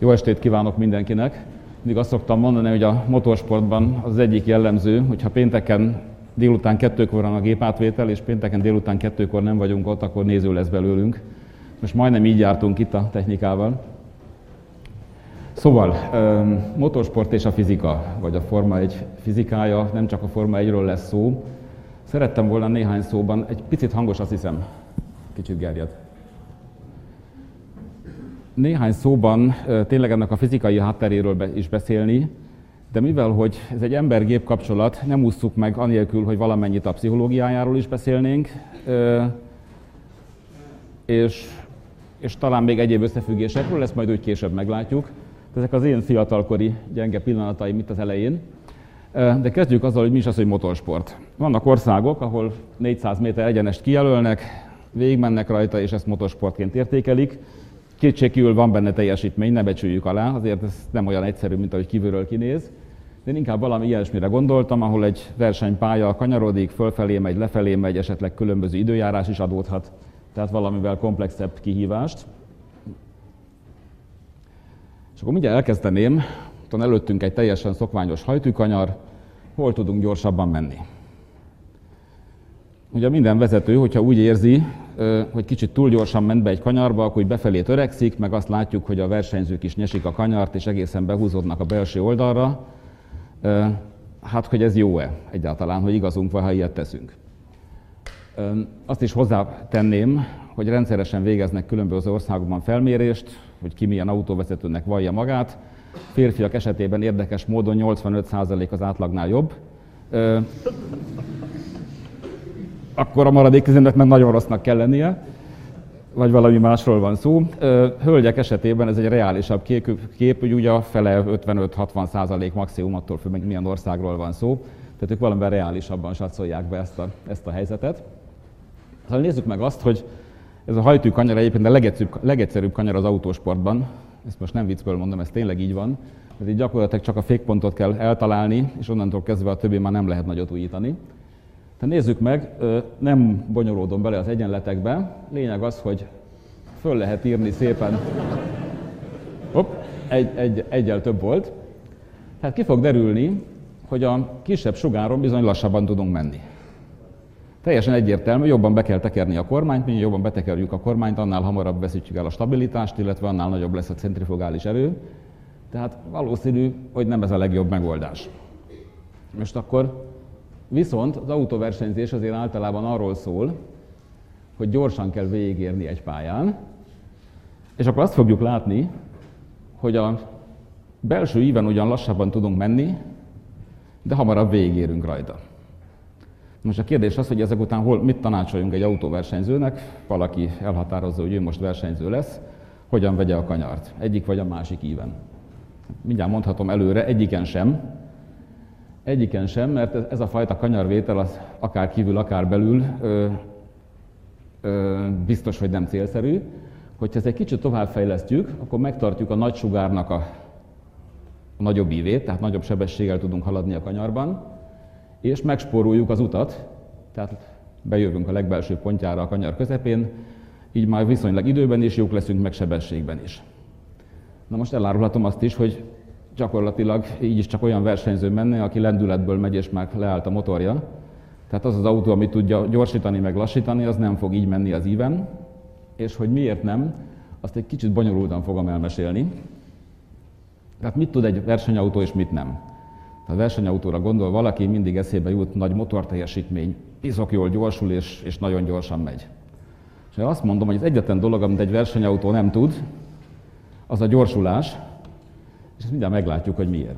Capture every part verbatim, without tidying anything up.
Jó estét kívánok mindenkinek! Mindig azt szoktam mondani, hogy a motorsportban az egyik jellemző, hogyha pénteken délután kettőkor van a gépátvétel, és pénteken délután kettőkor nem vagyunk ott, akkor néző lesz belőlünk. Most majdnem így jártunk itt a technikával. Szóval, motorsport és a fizika, vagy a Forma egy fizikája, nem csak a Forma egyről lesz szó. Szerettem volna néhány szóban, egy picit hangos, azt hiszem, kicsit gerjed. Néhány szóban tényleg ennek a fizikai hátteréről is beszélni, de mivel, hogy ez egy ember-gép kapcsolat, nem ússzuk meg anélkül, hogy valamennyit a pszichológiájáról is beszélnénk, és, és talán még egyéb összefüggésekről, ezt majd úgy később meglátjuk. Ezek az én fiatalkori gyenge pillanataim itt az elején. De kezdjük azzal, hogy mi is az, hogy motorsport. Vannak országok, ahol négyszáz méter egyenest kijelölnek, végigmennek rajta, és ezt motorsportként értékelik. Kétségkívül van benne teljesítmény, ne becsüljük alá, azért ez nem olyan egyszerű, mint ahogy kívülről kinéz. De én inkább valami ilyesmire gondoltam, ahol egy versenypálya kanyarodik, fölfelé megy, lefelé megy, esetleg különböző időjárás is adódhat, tehát valamivel komplexebb kihívást. És akkor mindjárt elkezdeném, ott előttünk egy teljesen szokványos hajtűkanyar, hol tudunk gyorsabban menni. Ugye minden vezető, hogyha úgy érzi, hogy kicsit túl gyorsan ment be egy kanyarba, akkor úgy befelé törekszik, meg azt látjuk, hogy a versenyzők is nyesik a kanyart, és egészen behúzódnak a belső oldalra. Hát, hogy ez jó-e egyáltalán, hogy igazunk van, ha ilyet teszünk. Azt is hozzátenném, hogy rendszeresen végeznek különböző országokban felmérést, hogy ki milyen autóvezetőnek vallja magát. Férfiak esetében érdekes módon nyolcvanöt százalék az átlagnál jobb. Akkor a maradék tizenöt meg nagyon rossznak kell lennie, vagy valami másról van szó. Hölgyek esetében ez egy reálisabb kép, kép hogy ugye a fele ötvenöt-hatvan százalék maximum, attól függ, meg milyen országról van szó. Tehát ők valamivel reálisabban satszolják be ezt a, ezt a helyzetet. Szóval nézzük meg azt, hogy ez a hajtűkanyar egyébként a legegyszerűbb, legegyszerűbb kanyar az autósportban. Ezt most nem viccből mondom, ez tényleg így van. Ez így gyakorlatilag csak a fékpontot kell eltalálni, és onnantól kezdve a többi már nem lehet nagyot újítani. Tehát nézzük meg, nem bonyolódom bele az egyenletekbe, lényeg az, hogy föl lehet írni szépen, hopp, egy, egy, egyel több volt. Tehát ki fog derülni, hogy a kisebb sugáron bizony lassabban tudunk menni. Teljesen egyértelmű, jobban be kell tekerni a kormányt, minél jobban betekerjük a kormányt, annál hamarabb veszítjük el a stabilitást, illetve annál nagyobb lesz a centrifugális erő. Tehát valószínű, hogy nem ez a legjobb megoldás. Most akkor viszont az autóversenyzés azért általában arról szól, hogy gyorsan kell végigérni egy pályán, és akkor azt fogjuk látni, hogy a belső íven ugyan lassabban tudunk menni, de hamarabb végigérünk rajta. Most a kérdés az, hogy ezek után hol, mit tanácsoljunk egy autóversenyzőnek, valaki elhatározza, hogy ő most versenyző lesz, hogyan vegye a kanyart, egyik vagy a másik íven. Mindjárt mondhatom előre, egyiken sem, Egyiken sem, mert ez a fajta kanyarvétel az akár kívül, akár belül ö, ö, biztos, hogy nem célszerű. Hogyha ezt egy kicsit továbbfejlesztjük, akkor megtartjuk a nagy sugárnak a, a nagyobb ívét, tehát nagyobb sebességgel tudunk haladni a kanyarban, és megspóroljuk az utat, tehát bejövünk a legbelső pontjára a kanyar közepén, így már viszonylag időben is jók leszünk, meg sebességben is. Na most elárulhatom azt is, hogy gyakorlatilag így is csak olyan versenyző menne, aki lendületből megy és már leállt a motorja. Tehát az az autó, ami tudja gyorsítani meg lassítani, az nem fog így menni az íven. És hogy miért nem, azt egy kicsit bonyolultan fogom elmesélni. Tehát mit tud egy versenyautó és mit nem? A versenyautóra gondol valaki, mindig eszébe jut nagy motorteljesítmény, piszok jól gyorsul és, és nagyon gyorsan megy. És azt mondom, hogy az egyetlen dolog, amit egy versenyautó nem tud, az a gyorsulás, és mindjárt meglátjuk, hogy miért.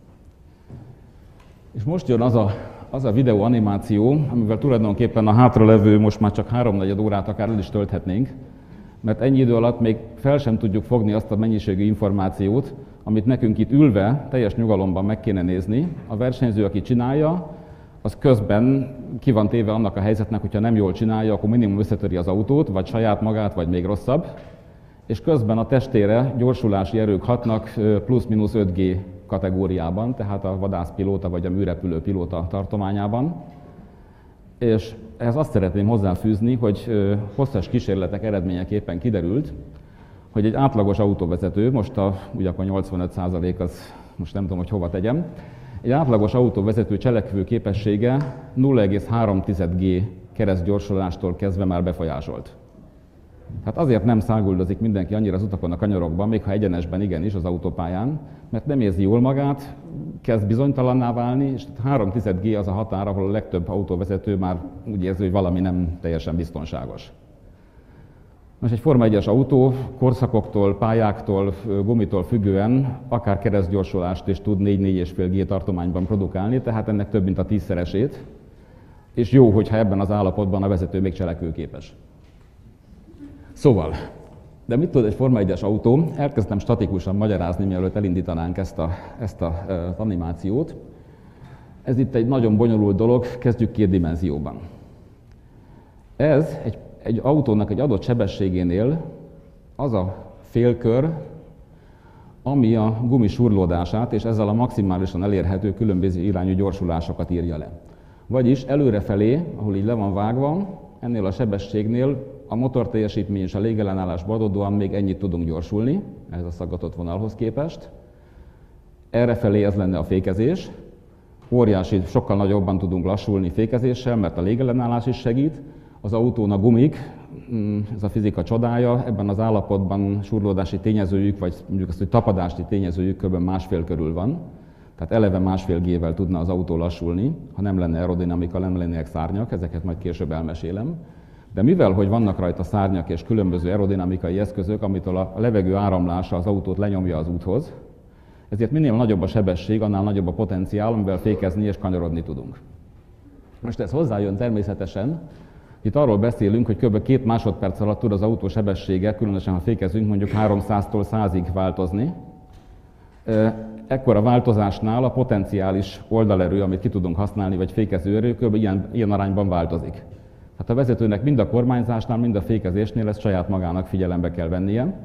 És most jön az a, az a videó animáció, amivel tulajdonképpen a hátralevő most már csak háromnegyed órát akár el is tölthetnénk, mert ennyi idő alatt még fel sem tudjuk fogni azt a mennyiségű információt, amit nekünk itt ülve, teljes nyugalomban meg kéne nézni. A versenyző, aki csinálja, az közben ki van téve annak a helyzetnek, hogyha nem jól csinálja, akkor minimum összetöri az autót, vagy saját magát, vagy még rosszabb. És közben a testére gyorsulási erők hatnak plusz-minusz öt G kategóriában, tehát a vadászpilóta vagy a műrepülő pilóta tartományában. És ehhez azt szeretném hozzáfűzni, hogy hosszas kísérletek eredményeképpen kiderült, hogy egy átlagos autóvezető, most a, ugye akkor nyolcvanöt százalék az, most nem tudom, hogy hova tegyem, egy átlagos autóvezető cselekvő képessége nulla egész három G keresztgyorsulástól kezdve már befolyásolt. Hát azért nem száguldozik mindenki annyira az utakon, a kanyarokban, még ha egyenesben igenis az autópályán, mert nem érzi jól magát, kezd bizonytalanná válni, és három G az a határ, ahol a legtöbb autóvezető már úgy érzi, hogy valami nem teljesen biztonságos. Most egy Forma egyes autó korszakoktól, pályáktól, gumitól függően akár keresztgyorsulást is tud négy-négy egész öt G tartományban produkálni, tehát ennek több mint a tízszeresét, és jó, hogyha ebben az állapotban a vezető még cselekvőképes. Szóval, de mit tud egy Forma egyes autó? Elkezdtem statikusan magyarázni, mielőtt elindítanánk ezt, a, ezt a, az animációt. Ez itt egy nagyon bonyolult dolog, kezdjük két dimenzióban. Ez egy, egy autónak egy adott sebességénél az a félkör, ami a gumi surlódását és ezzel a maximálisan elérhető különböző irányú gyorsulásokat írja le. Vagyis előrefelé, ahol így le van vágva, ennél a sebességnél a motor teljesítmény és a légellenállásba adódóan még ennyit tudunk gyorsulni, ehhez a szaggatott vonalhoz képest. Errefelé ez lenne a fékezés. Óriási, sokkal nagyobban tudunk lassulni fékezéssel, mert a légellenállás is segít. Az autón a gumik, ez a fizika csodája, ebben az állapotban surlódási tényezőjük, vagy mondjuk azt, hogy tapadási tényezőjük kb. Másfél körül van. Tehát eleve másfél G-vel tudna az autó lassulni, ha nem lenne aerodinamika, nem lennének szárnyak, ezeket majd később elmesélem. De mivel, hogy vannak rajta szárnyak és különböző aerodinamikai eszközök, amitől a levegő áramlása az autót lenyomja az úthoz, ezért minél nagyobb a sebesség, annál nagyobb a potenciál, amivel fékezni és kanyarodni tudunk. Most ez hozzájön természetesen, itt arról beszélünk, hogy kb. két másodperc alatt tud az autó sebessége, különösen ha fékezünk, mondjuk háromszáztól százig változni. Ekkor a változásnál a potenciális oldalerő, amit ki tudunk használni, vagy fékezőerő, kb. Ilyen, ilyen arányban változik. Hát a vezetőnek mind a kormányzásnál, mind a fékezésnél ezt saját magának figyelembe kell vennie.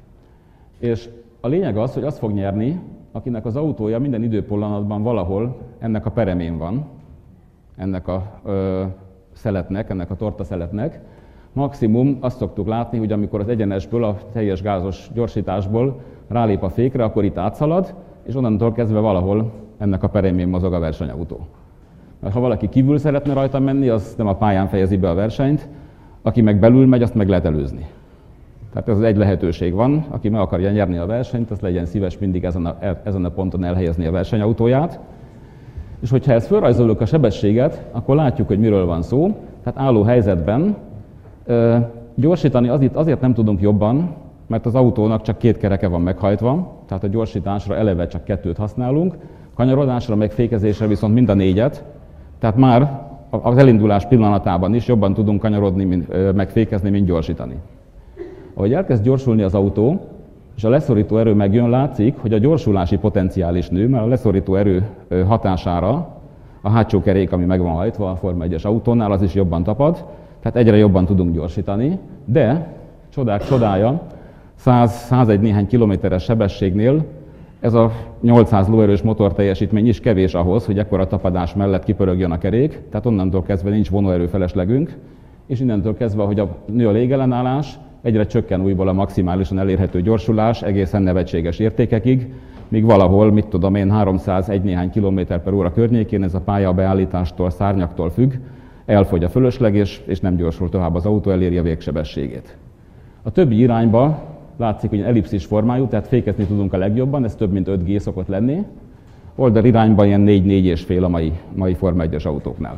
És a lényeg az, hogy azt fog nyerni, akinek az autója minden időpillanatban valahol ennek a peremén van, ennek a ö, szeletnek, ennek a tortaszeletnek. Maximum azt szoktuk látni, hogy amikor az egyenesből, a teljes gázos gyorsításból rálép a fékre, akkor itt átszalad, és onnantól kezdve valahol ennek a peremén mozog a versenyautó. Ha valaki kívül szeretne rajta menni, az nem a pályán fejezi be a versenyt, aki meg belül megy, azt meg lehet előzni. Tehát ez az egy lehetőség van, aki meg akarja nyerni a versenyt, az legyen szíves mindig ezen a, ezen a ponton elhelyezni a versenyautóját. És hogyha ezt felrajzoljuk a sebességet, akkor látjuk, hogy miről van szó. Tehát álló helyzetben ö, gyorsítani az itt azért nem tudunk jobban, mert az autónak csak két kereke van meghajtva, tehát a gyorsításra eleve csak kettőt használunk, kanyarodásra meg fékezésre viszont mind a négyet, tehát már az elindulás pillanatában is jobban tudunk kanyarodni, mint, meg fékezni, mint gyorsítani. Ahogy elkezd gyorsulni az autó, és a leszorító erő megjön, látszik, hogy a gyorsulási potenciál is nő, mert a leszorító erő hatására a hátsó kerék, ami meg van hajtva a Forma egyes autónál, az is jobban tapad, tehát egyre jobban tudunk gyorsítani, de csodák csodája, száz-százegy néhány kilométeres sebességnél ez a nyolcszáz lóerős motorteljesítmény is kevés ahhoz, hogy ekkora tapadás mellett kipörögjön a kerék, tehát onnantól kezdve nincs vonóerő feleslegünk, és innentől kezdve, hogy a nő a légellenállás, egyre csökken újból a maximálisan elérhető gyorsulás egészen nevetséges értékekig, míg valahol, mit tudom én, háromszázegy néhány kilométer per óra környékén ez a pálya beállítástól, szárnyaktól függ, elfogy a fölösleg, és, és nem gyorsul tovább az autó, eléri a végsebességét. A többi irányba látszik, hogy ellipszis formájú, tehát fékezni tudunk a legjobban, ez több mint öt G szokott lenni. Oldal irányban ilyen négy-négy és fél a mai, mai Forma egyes autóknál.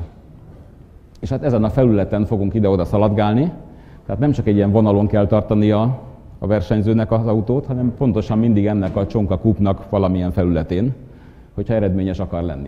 És hát ezen a felületen fogunk ide-oda szaladgálni, tehát nem csak egy ilyen vonalon kell tartania a versenyzőnek az autót, hanem pontosan mindig ennek a csonka kúpnak valamilyen felületén, hogyha eredményes akar lenni.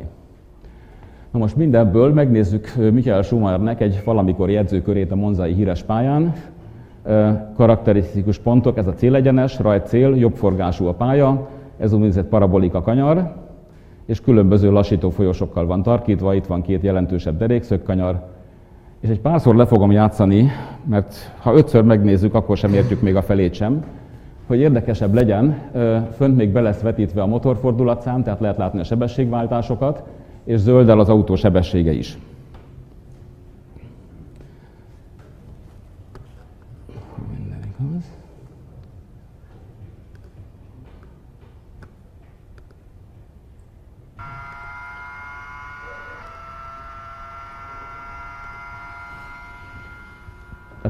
Na most mindebből megnézzük Michael Schumachernek egy valamikori jegyzőkörét a monzai híres pályán. Karakterisztikus pontok, ez a célegyenes, rajt cél, jobb forgású a pálya, ez úgynevezett parabolika kanyar, és különböző lassító folyosokkal van tarkítva, itt van két jelentősebb derékszögkanyar, és egy párszor le fogom játszani, mert ha ötször megnézzük, akkor sem értjük még a felét sem, hogy érdekesebb legyen, fönt még be lesz vetítve a motorfordulatszám, tehát lehet látni a sebességváltásokat, és zölddel az autó sebessége is.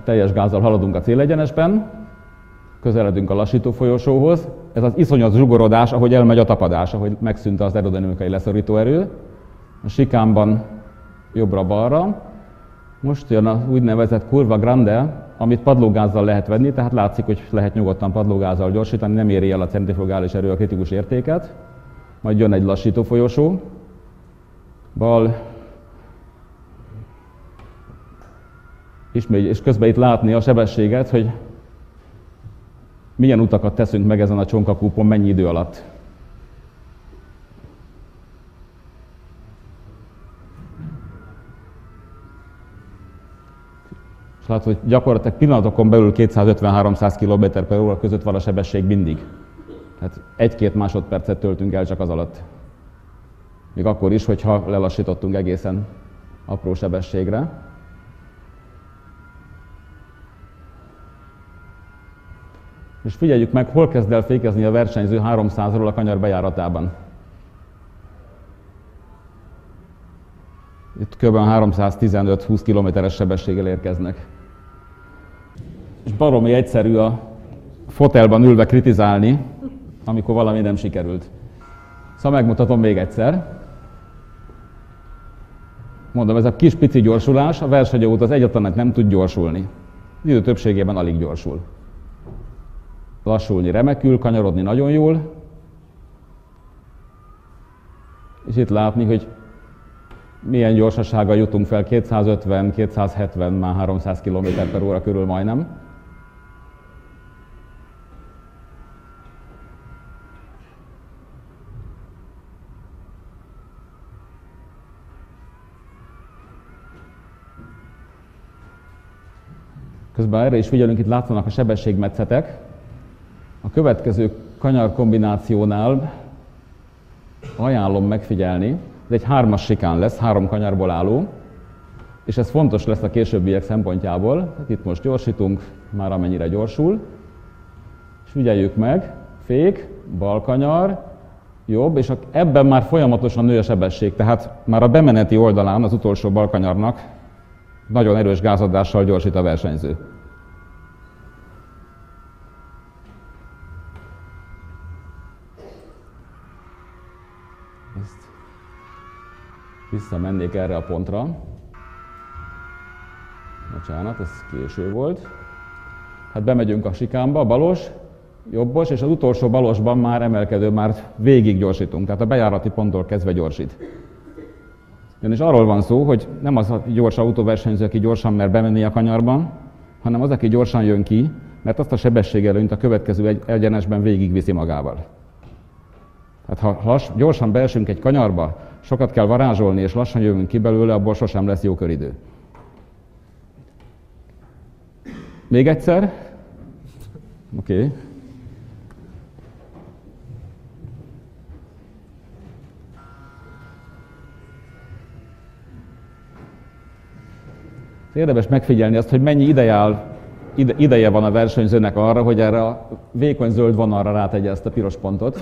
teljes gázzal haladunk a célegyenesben, közeledünk a lassító folyosóhoz. Ez az iszonyat zsugorodás, ahogy elmegy a tapadás, ahogy megszűnt az aerodinamikai leszorító erő. A sikánban jobbra-balra. Most jön az úgynevezett curva grande, amit padlógázzal lehet venni, tehát látszik, hogy lehet nyugodtan padlógázzal gyorsítani, nem éri el a centrifugális erő a kritikus értéket. Majd jön egy lassító folyosó. Bal. És közben itt látni a sebességet, hogy milyen utakat teszünk meg ezen a csonkakúpon, mennyi idő alatt. És látod, hogy gyakorlatilag pillanatokon belül kétszázötven-háromszáz kilométer per óra között van a sebesség mindig. Tehát egy-két másodpercet töltünk el csak az alatt. Még akkor is, hogyha lelassítottunk egészen apró sebességre. És figyeljük meg, hol kezd el fékezni a versenyző háromszázról a kanyar bejáratában. Itt kb. háromszáztizenöt-húsz kilométeres sebességgel érkeznek. És baromi egyszerű a fotelban ülve kritizálni, amikor valami nem sikerült. Szóval megmutatom még egyszer. Mondom, ez a kis pici gyorsulás, a versenyautó az egyetlenet nem tud gyorsulni. Idő többségében alig gyorsul. Lassulni remekül, kanyarodni nagyon jól. És itt látni, hogy milyen gyorsasággal jutunk fel, kétszázötven, kétszázhetven, már háromszáz kilométer per óra körül majdnem. Közben erre is figyelünk, itt látszanak a sebességmetszetek. A következő kanyar kombinációnál ajánlom megfigyelni, ez egy hármas sikán lesz, három kanyarból álló, és ez fontos lesz a későbbiek szempontjából. Itt most gyorsítunk, már amennyire gyorsul, és figyeljük meg, fék, bal kanyar, jobb, és ebben már folyamatosan nő a sebesség, tehát már a bemeneti oldalán az utolsó bal kanyarnak nagyon erős gázadással gyorsít a versenyző. Ezt visszamennék erre a pontra. Bocsánat, ez késő volt. Hát bemegyünk a sikánba, balos, jobbos, és az utolsó balosban már emelkedő, már végig gyorsítunk, tehát a bejárati ponttól kezdve gyorsít. És arról van szó, hogy nem az a gyors autóversenyző, aki gyorsan mer bemenni a kanyarban, hanem az, aki gyorsan jön ki, mert azt a sebességelőnyt a következő egyenesben végigviszi magával. Tehát ha lass, gyorsan beesünk egy kanyarba, sokat kell varázsolni, és lassan jövünk ki belőle, abból sosem lesz jó köridő. Még egyszer. Oké. Okay. Érdemes megfigyelni azt, hogy mennyi ideje, áll, ide, ideje van a versenyzőnek arra, hogy erre a vékony zöld vonalra rátegye ezt a piros pontot.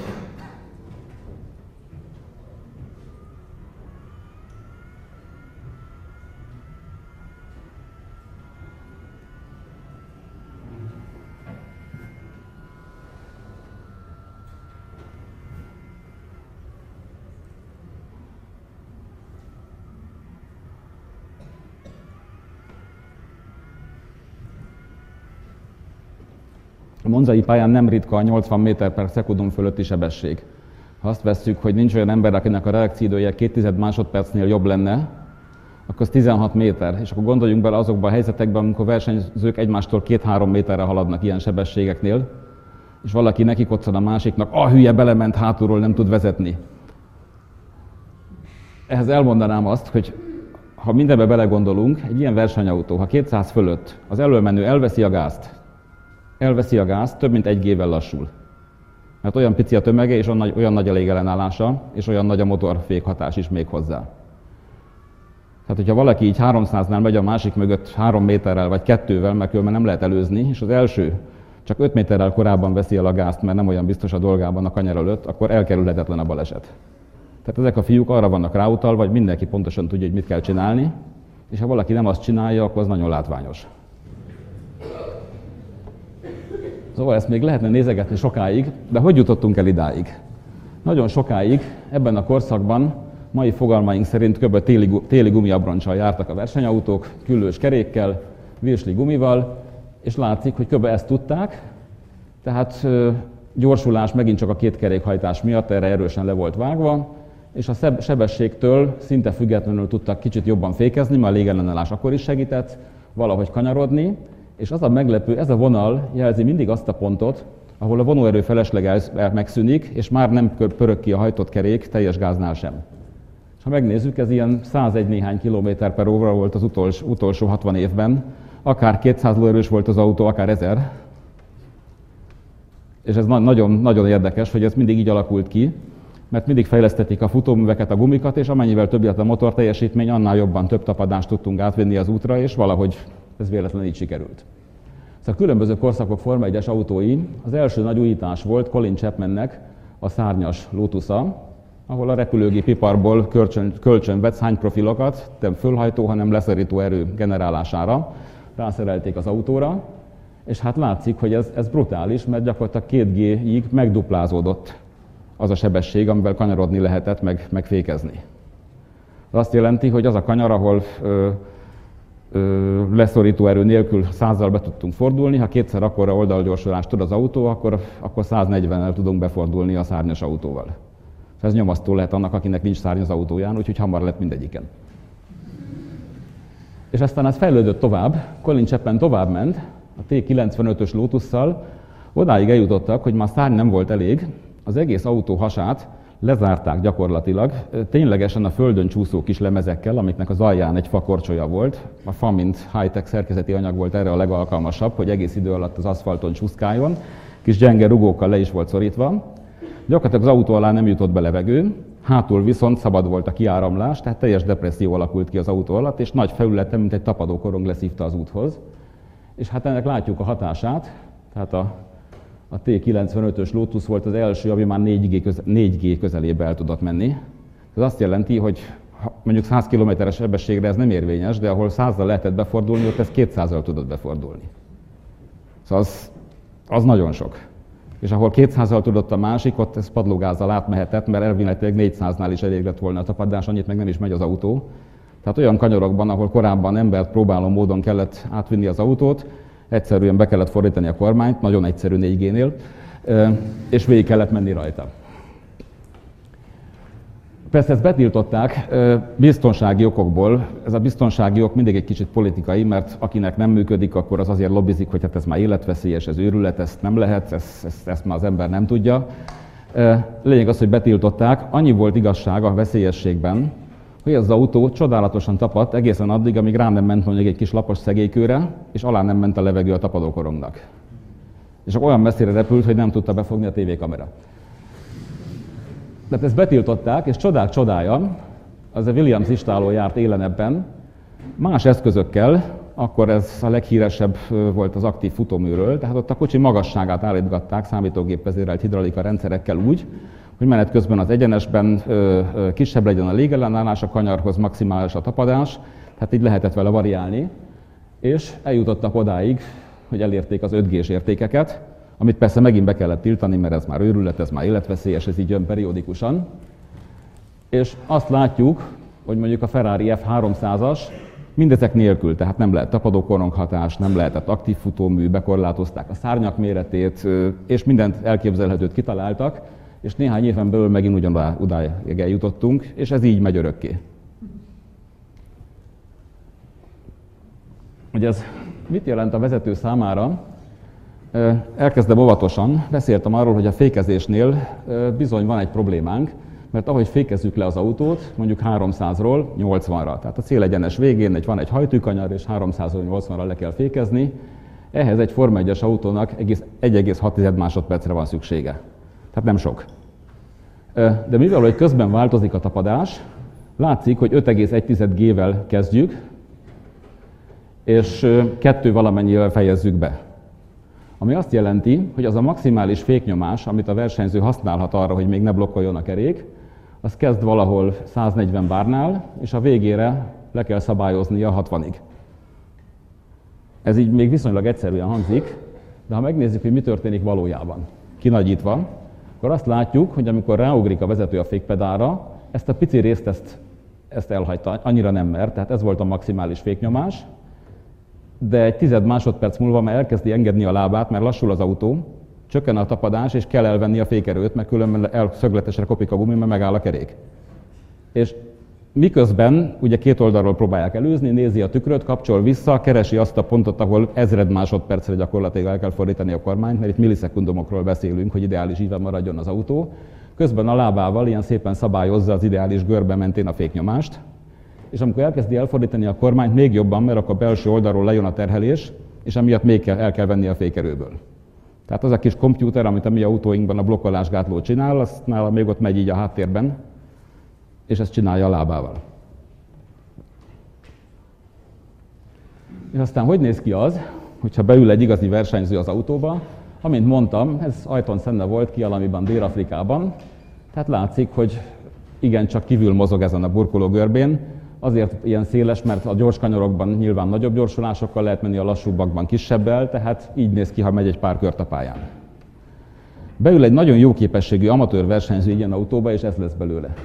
A monzai pályán nem ritka a nyolcvan méter per szekundum fölötti sebesség. Ha azt vesszük, hogy nincs olyan ember, akinek a reakcióidője két tized másodpercnél jobb lenne, akkor az tizenhat méter. És akkor gondoljunk bele azokban a helyzetekben, amikor versenyzők egymástól két-három méterre haladnak ilyen sebességeknél, és valaki neki koccan a másiknak, a hülye belement hátulról, nem tud vezetni. Ehhez elmondanám azt, hogy ha mindenbe belegondolunk, egy ilyen versenyautó, ha kétszáz fölött az előmenő elveszi a gázt, elveszi a gázt, több mint egy gével lassul. Mert olyan pici a tömege, és olyan nagy, olyan nagy a légellenállása, és olyan nagy a motorfékhatás is még hozzá. Tehát, hogyha valaki így háromszáznál megy a másik mögött három méterrel vagy kettővel, mert különben nem lehet előzni, és az első csak öt méterrel korábban veszi el a gázt, mert nem olyan biztos a dolgában a kanyar előtt, akkor elkerülhetetlen a baleset. Tehát ezek a fiúk arra vannak ráutalva, hogy mindenki pontosan tudja, hogy mit kell csinálni, és ha valaki nem azt csinálja, akkor az nagyon látványos. Szóval ezt még lehetne nézegetni sokáig, de hogy jutottunk el idáig? Nagyon sokáig ebben a korszakban, mai fogalmaink szerint kb. téli, téli gumiabroncsal jártak a versenyautók, küllős kerékkel, virsli gumival, és látszik, hogy kb. Ezt tudták, tehát gyorsulás megint csak a két kerékhajtás miatt erre erősen le volt vágva, és a sebességtől szinte függetlenül tudtak kicsit jobban fékezni, mert a légellenállás akkor is segített valahogy kanyarodni, és az a meglepő, ez a vonal jelzi mindig azt a pontot, ahol a vonóerő felesleg megszűnik, és már nem pörög ki a hajtott kerék teljes gáznál sem. És ha megnézzük, ez ilyen százegy néhány kilométer per óra volt az utolsó, utolsó hatvan évben, akár kétszáz lóerős volt az autó, akár ezer. És ez nagyon, nagyon érdekes, hogy ez mindig így alakult ki, mert mindig fejlesztették a futóműveket, a gumikat, és amennyivel több lett a motor teljesítmény, annál jobban több tapadást tudtunk átvinni az útra, és valahogy ez véletlenül így sikerült. Szóval különböző korszakok Forma egyes autói, az első nagy újítás volt Colin Chapmannek a szárnyas Lotusa, ahol a repülőgép iparból kölcsön, kölcsön vett szárnyprofilokat, nem fölhajtó, hanem leszorító erő generálására rászerelték az autóra, és hát látszik, hogy ez, ez brutális, mert gyakorlatilag két G-ig megduplázódott az a sebesség, amivel kanyarodni lehetett, meg, meg fékezni. Ez azt jelenti, hogy az a kanyar, ahol ö, ö, leszorító erő nélkül százzal be tudtunk fordulni, ha kétszer akkora oldalgyorsulást tud az autó, akkor, akkor száznegyvennel tudunk befordulni a szárnyas autóval. Ez nyomasztó lehet annak, akinek nincs szárny az autóján, úgyhogy hamar lett mindegyiken. És aztán ez fejlődött tovább, Colin Chapman tovább ment, a T kilencvenötös Lotusszal, odáig eljutottak, hogy már szárny nem volt elég, az egész autó hasát lezárták gyakorlatilag, ténylegesen a földön csúszó kis lemezekkel, amiknek az alján egy fakorcsolya volt. A fa, mint high-tech szerkezeti anyag volt erre a legalkalmasabb, hogy egész idő alatt az aszfalton csúszkáljon, kis gyenge rugókkal le is volt szorítva. Gyakorlatilag az autó alá nem jutott be levegő, hátul viszont szabad volt a kiáramlás, tehát teljes depresszió alakult ki az autó alatt, és nagy felülete, mint egy tapadókorong leszívta az úthoz. És hát ennek látjuk a hatását, tehát a, a T kilencvenötös Lotus volt az első, ami már négy G közelébe el tudott menni. Ez azt jelenti, hogy mondjuk száz kilométeres sebességre ez nem érvényes, de ahol százzal lehetett befordulni, ott ez kétszázzal tudott befordulni. Szóval az, az nagyon sok. És ahol kétszázzal tudott a másik, ott ez padlógázzal átmehetett, mert elvileg négyszáznál is elég lett volna a tapadás, annyit meg nem is megy az autó. Tehát olyan kanyarokban, ahol korábban embert próbáló módon kellett átvinni az autót, egyszerűen be kellett fordítani a kormányt, nagyon egyszerű négy G-nél, és végig kellett menni rajta. Persze ezt betiltották biztonsági okokból. Ez a biztonsági ok mindig egy kicsit politikai, mert akinek nem működik, akkor az azért lobbizik, hogy hát ez már életveszélyes, ez őrület, ezt nem lehet, ezt, ezt, ezt már az ember nem tudja. Lényeg az, hogy betiltották. Annyi volt igazság a veszélyességben, hogy ez az autó csodálatosan tapadt egészen addig, amíg rá nem ment mondjuk egy kis lapos szegélykőre, és alá nem ment a levegő a tapadókorongnak. És olyan messzire repült, hogy nem tudta befogni a tévékamera. De ezt betiltották, és csodák csodája, az a Williams istáló járt élen ebben, más eszközökkel, akkor ez a leghíresebb volt az aktív futóműről, tehát ott a kocsi magasságát állítgatták számítógép vezérelt hidraulika rendszerekkel úgy, hogy menet közben az egyenesben ö, ö, kisebb legyen a légellenállás, a kanyarhoz maximális a tapadás, tehát így lehetett vele variálni, és eljutottak odáig, hogy elérték az öt G-s értékeket, amit persze megint be kellett tiltani, mert ez már őrület, ez már életveszélyes, ez így jön periódikusan. És azt látjuk, hogy mondjuk a Ferrari F háromszázas mindezek nélkül, tehát nem lehet tapadókoronghatás, nem lehetett aktív futómű, bekorlátozták a szárnyak méretét, és mindent elképzelhetőt kitaláltak, és néhány éven belül megint ugyanodáig eljutottunk, és ez így megy örökké. Ugye ez mit jelent a vezető számára? Elkezdem óvatosan, beszéltem arról, hogy a fékezésnél bizony van egy problémánk, mert ahogy fékezzük le az autót, mondjuk háromszázról nyolcvanra, tehát a célegyenes végén egy, van egy hajtűkanyar, és háromszázról nyolcvanra le kell fékezni, ehhez egy Forma egyes autónak egy egész hat másodpercre van szüksége. Tehát nem sok. De mivel, hogy közben változik a tapadás, látszik, hogy öt egész egy G-vel kezdjük, és kettő valamennyivel fejezzük be. Ami azt jelenti, hogy az a maximális féknyomás, amit a versenyző használhat arra, hogy még ne blokkoljon a kerék, az kezd valahol száznegyven bárnál, és a végére le kell szabályoznia hatvanig. Ez így még viszonylag egyszerűen hangzik, De ha megnézzük, hogy mi történik valójában, kinagyítva, akkor azt látjuk, hogy amikor ráugrik a vezető a fékpedálra, ezt a pici részt ezt, ezt elhagyta, annyira nem mert, tehát ez volt a maximális féknyomás, de egy tized másodperc múlva már elkezdi engedni a lábát, mert lassul az autó, csökken a tapadás, és kell elvenni a fékerőt, mert különben elszögletesre kopik a gumi, mert megáll a kerék. És miközben ugye két oldalról próbálják előzni, nézi a tükröt, kapcsol vissza, keresi azt a pontot, ahol ezred másodpercre gyakorlatilag el kell fordítani a kormányt, mert itt millisekundumokról beszélünk, hogy ideális íven maradjon az autó. Közben a lábával ilyen szépen szabályozza az ideális görbe mentén a féknyomást, és amikor elkezdi elfordítani a kormányt, még jobban, mert akkor a belső oldalról lejön a terhelés, és emiatt még kell, el kell venni a fékerőből. Tehát az a kis kompjúter, amit a mi autóinkban a blokkolásgátló csinál, azt nála még ott megy így a háttérben, és ezt csinálja a lábával. És aztán hogy néz ki az, hogyha beül egy igazi versenyző az autóba? Amint mondtam, ez Ayrton Senna volt Kialamiban, Dél-Afrikában, tehát látszik, hogy igencsak kívül mozog ezen a burkoló görbén, azért ilyen széles, mert a gyors kanyarokban nyilván nagyobb gyorsulásokkal lehet menni, a lassúbbakban kisebbel, tehát így néz ki, ha megy egy pár kört a pályán. Beül egy nagyon jó képességű amatőr versenyző ilyen autóba, és ez lesz belőle.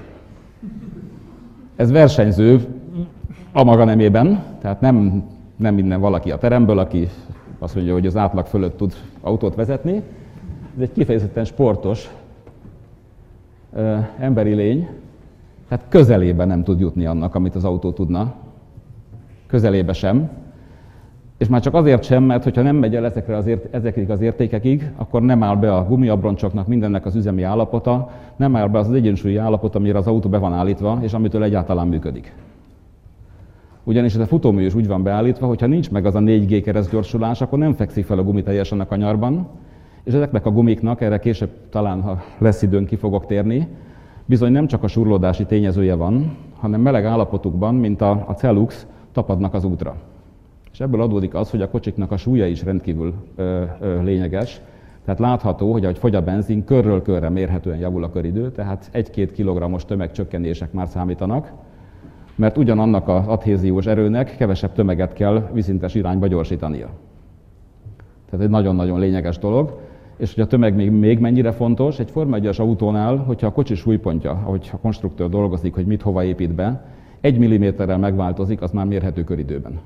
Ez versenyző a maga nemében, tehát nem, nem minden valaki a teremből, aki azt mondja, hogy az átlag fölött tud autót vezetni. Ez egy kifejezetten sportos ö, emberi lény, tehát közelébe nem tud jutni annak, amit az autó tudna. Közelébe sem. És már csak azért sem, mert hogyha nem megy el ezekre az ért, ezekig az értékekig, akkor nem áll be a gumiabroncsoknak mindennek az üzemi állapota, nem áll be az, az egyensúlyi állapot, amire az autó be van állítva, és amitől egyáltalán működik. Ugyanis ez a futómű is úgy van beállítva, hogyha nincs meg az a négy gé keresztgyorsulás, akkor nem fekszik fel a gumi teljesen a kanyarban, és ezeknek a gumiknak, erre később talán, ha lesz időn, ki fogok térni, bizony nem csak a surlódási tényezője van, hanem meleg állapotukban, mint a, a Celux, tapadnak az útra. És ebből adódik az, hogy a kocsiknak a súlya is rendkívül ö, ö, lényeges. Tehát látható, hogy ahogy fogy a benzin, körről körre mérhetően javul a köridő, tehát egy-két kilogrammos tömegcsökkenések már számítanak, mert ugyanannak az adhéziós erőnek kevesebb tömeget kell viszintes irányba gyorsítania. Tehát egy nagyon-nagyon lényeges dolog. És hogy a tömeg még, még mennyire fontos, egy Forma egyes autónál, hogyha a kocsi súlypontja, ahogy a konstruktőr dolgozik, hogy mit hova épít be, egy milliméterrel megváltozik, az már mérhető köridőben.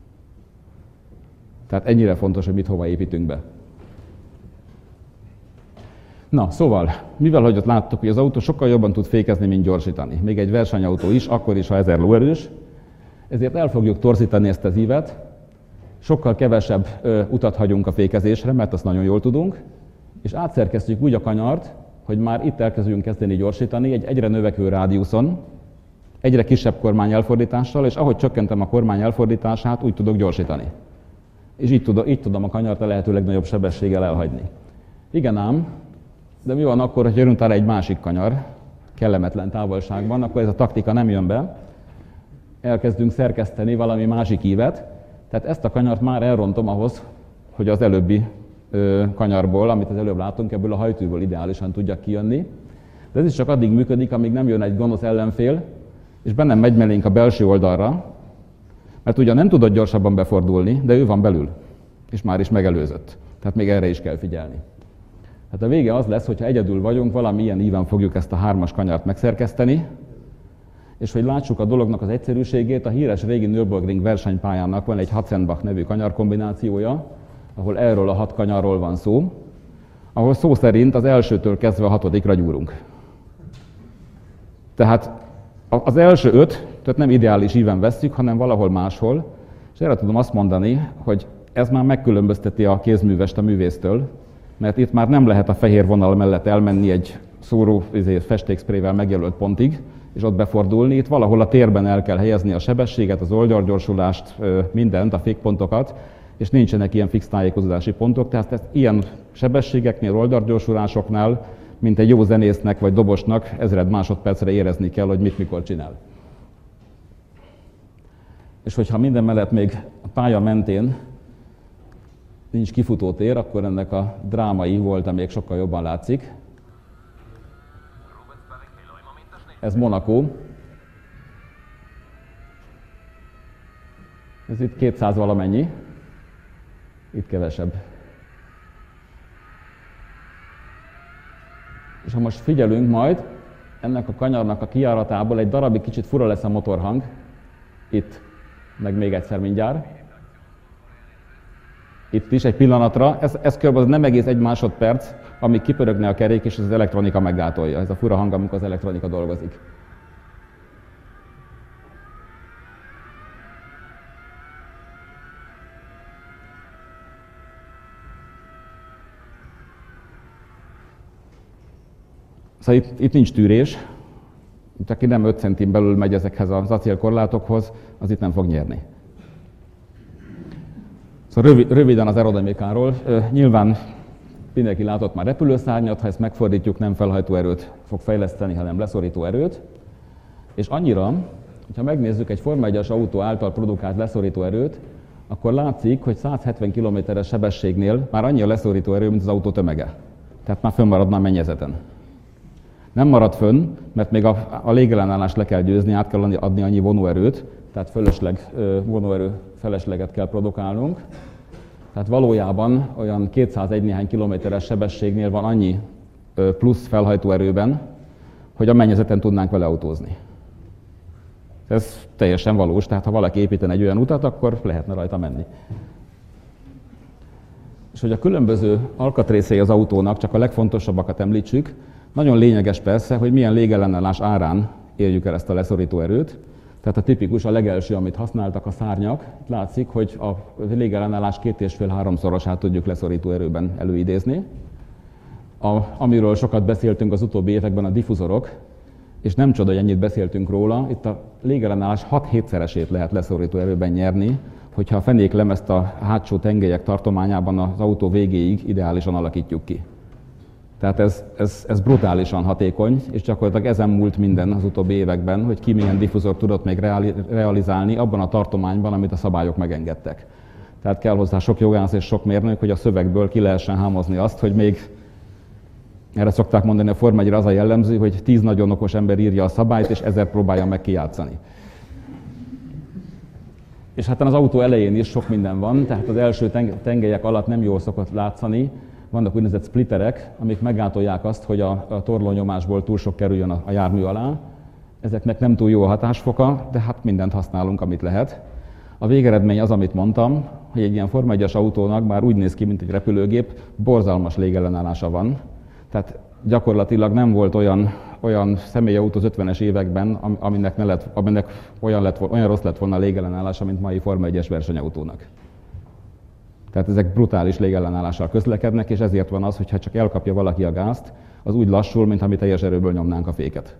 Tehát ennyire fontos, hogy mit hova építünk be. Na, szóval, mivel hogy ott láttuk, hogy az autó sokkal jobban tud fékezni, mint gyorsítani. Még egy versenyautó is, akkor is, ha ezer lóerős. Ezért el fogjuk torzítani ezt az ívet, sokkal kevesebb ö, utat hagyunk a fékezésre, mert azt nagyon jól tudunk, és átszerkesztjük úgy a kanyart, hogy már itt elkezdjünk kezdeni gyorsítani egy egyre növekvő rádiuszon, egyre kisebb kormány elfordítással, és ahogy csökkentem a kormány elfordítását, úgy tudok gyorsítani. És így tudom, így tudom a kanyart a lehető legnagyobb sebességgel elhagyni. Igen ám, de mi van akkor, hogy jön utána egy másik kanyar, kellemetlen távolságban, akkor ez a taktika nem jön be, elkezdünk szerkeszteni valami másik ívet, tehát ezt a kanyart már elrontom ahhoz, hogy az előbbi ö, kanyarból, amit az előbb látunk, ebből a hajtűből ideálisan tudjak kijönni. De ez is csak addig működik, amíg nem jön egy gonosz ellenfél, és bennem megy mellénk a belső oldalra, mert ugyan nem tudott gyorsabban befordulni, de ő van belül, és már is megelőzött. Tehát még erre is kell figyelni. Hát a vége az lesz, hogyha egyedül vagyunk, valami ilyen íven fogjuk ezt a hármas kanyart megszerkeszteni, és hogy látsuk a dolognak az egyszerűségét, a híres régi Nürburgring versenypályának van egy Hatzenbach nevű kanyarkombinációja, ahol erről a hat kanyarról van szó, ahol szó szerint az elsőtől kezdve a hatodikra gyúrunk. Tehát az első öt, tehát nem ideális íven vesszük, hanem valahol máshol, és erre tudom azt mondani, hogy ez már megkülönbözteti a kézművest a művésztől, mert itt már nem lehet a fehér vonal mellett elmenni egy szóró festékszprével megjelölt pontig, és ott befordulni. Itt valahol a térben el kell helyezni a sebességet, az oldalgyorsulást, mindent, a fékpontokat, és nincsenek ilyen fix tájékozódási pontok, tehát ezt ilyen sebességeknél, oldalgyorsulásoknál, mint egy jó zenésznek vagy dobosnak ezred másodpercre érezni kell, hogy mit mikor csinál. És hogyha minden mellett még a pálya mentén nincs kifutótér, akkor ennek a drámai volta még sokkal jobban látszik. Ez Monaco. Ez itt kétszáz valamennyi. Itt kevesebb. És ha most figyelünk majd, ennek a kanyarnak a kijáratából egy darabig kicsit fura lesz a motorhang. Itt, meg még egyszer mindjárt. Itt is egy pillanatra. Ez, ez kb. Nem egész egy másodperc, amíg kipörögne a kerék, és az elektronika meggátolja. Ez a fura hang, amikor az elektronika dolgozik. Szóval itt, itt nincs tűrés. Itt, aki nem öt centin belül megy ezekhez az acélkorlátokhoz, az itt nem fog nyerni. Szóval rövid, röviden az aerodinamikáról. Nyilván mindenki látott már repülőszárnyat, ha ezt megfordítjuk, nem felhajtó erőt fog fejleszteni, hanem leszorító erőt. És annyira, hogyha megnézzük egy Forma egyes autó által produkált leszorító erőt, akkor látszik, hogy száz hetven kilométeres sebességnél már annyi a leszorító erő, mint az autó tömege. Tehát már fönnmaradna a mennyezeten. Nem marad fönn, mert még a, a légellenállást le kell győzni, át kell adni annyi vonóerőt, tehát fölösleg, vonóerő felesleget kell produkálnunk. Tehát valójában olyan kétszázegy néhány kilométeres sebességnél van annyi plusz felhajtóerőben, hogy a mennyezeten tudnánk vele autózni. Ez teljesen valós, tehát ha valaki építen egy olyan utat, akkor lehetne rajta menni. És hogy a különböző alkatrészei az autónak, csak a legfontosabbakat említsük, nagyon lényeges persze, hogy milyen légellenállás árán érjük el ezt a leszorító erőt. Tehát a tipikus, a legelső, amit használtak, a szárnyak. Látszik, hogy a légellenállás két és fél háromszorosát tudjuk leszorító erőben előidézni. A, amiről sokat beszéltünk az utóbbi években, a diffuzorok, és nem csoda, hogy ennyit beszéltünk róla, itt a légellenállás hat-hétszeresét lehet leszorító erőben nyerni, hogyha a fenéklemezt a hátsó tengelyek tartományában az autó végéig ideálisan alakítjuk ki. Tehát ez, ez, ez brutálisan hatékony, és gyakorlatilag ezen múlt minden az utóbbi években, hogy ki milyen diffuzort tudott még realizálni abban a tartományban, amit a szabályok megengedtek. Tehát kell hozzá sok jogász és sok mérnök, hogy a szövegből ki lehessen hámozni azt, hogy még, erre szokták mondani, a Forma egyre az a jellemző, hogy tíz nagyon okos ember írja a szabályt, és ezer próbálja meg kijátszani. És hát az autó elején is sok minden van, tehát az első tengelyek alatt nem jól szokott látszani. Vannak úgynevezett splitterek, amik meggátolják azt, hogy a, a torlónyomásból túl sok kerüljön a, a jármű alá. Ezeknek nem túl jó a hatásfoka, de hát mindent használunk, amit lehet. A végeredmény az, amit mondtam, hogy egy ilyen Forma egyes autónak már úgy néz ki, mint egy repülőgép, borzalmas légellenállása van. Tehát gyakorlatilag nem volt olyan, olyan személyautó az ötvenes években, aminek, ne lett, aminek olyan, lett, olyan rossz lett volna a légellenállása, mint mai Forma egyes versenyautónak. Tehát ezek brutális légellenállással közlekednek, és ezért van az, hogyha csak elkapja valaki a gázt, az úgy lassul, mintha mi teljes erőből nyomnánk a féket.